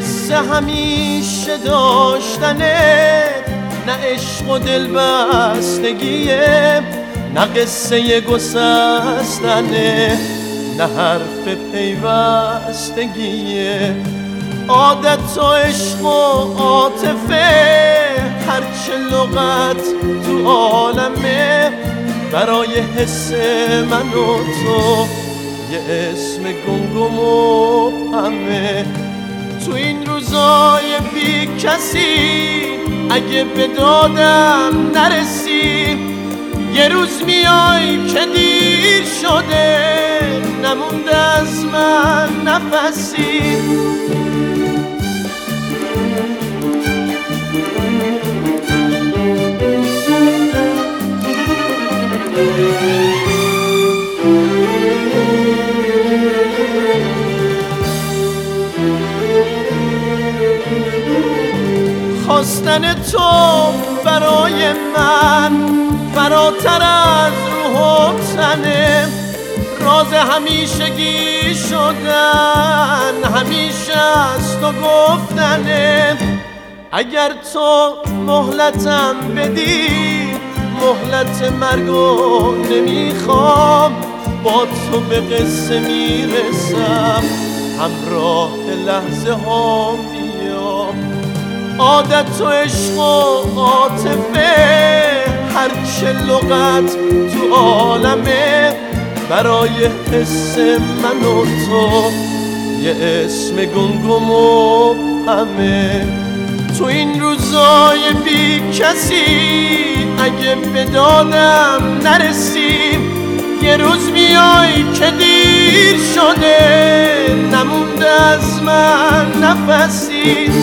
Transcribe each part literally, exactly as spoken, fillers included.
حس همیشه داشتنه، نه عشق و دل بستگیه، نه قصه گسستنه، نه حرف پیوستگیه. عادت و عشق و عاطفه، هرچه لغت تو عالمه، برای حس من و تو یه اسم گمگم و همه. تو این روزای بی کسی اگه به دادم نرسی، یه روز میای که دیر شده، نمونده از من نفسی. خواستن تو برای من فراتر از روح و تنه، راز همیشگی شدن همیشه از تو گفتنه. اگر تو مهلتم بدی، مهلت مرگو نمیخوام، با تو به قصه میرسم، همراه لحظه ها میام. عادت و عشق و عاطفه، هرچه لغت تو عالمه، برای حس من و تو یه اسم گمگم و همه. تو این روزای بی کسی اگه به دادم نرسی، یه روز میای که دیر شده، نمونده از من نفسی.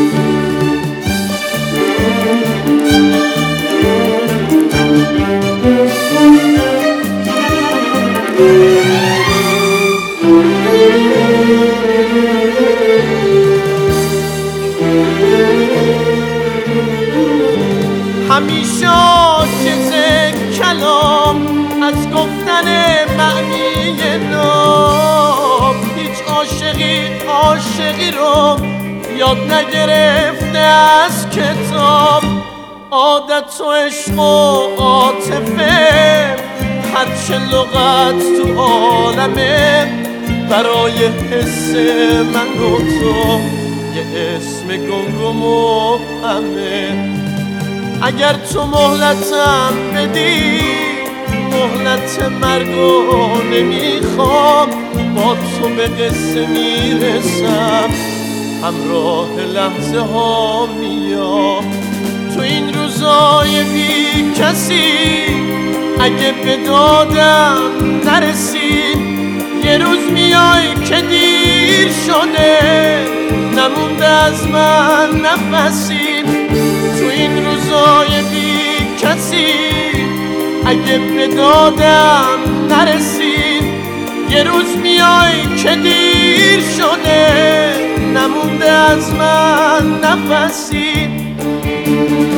همیشه عاجز کلام از گفتن معنی نام، هیچ عاشقی عاشقی رو یاد نگرفته از کتاب. عادت و عشق و عاطفه، هرچه لغت تو عالمه، برای حس من و تو یه اسم گمگم و همه. اگر تو مهلتم بدی، مهلت مرگو نمیخوام، با تو به قصه میرسم، همراه لحظه ها میام. تو این روزای بی کسی اگه به دادم نرسی، یه روز میای که دیر شده، نمونده از من نفسی. تو این روزای بی کسی اگه به دادم نرسی، یه روز میای که دیر شده، نمونده از من نفسی.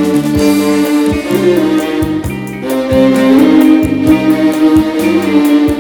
Thank you.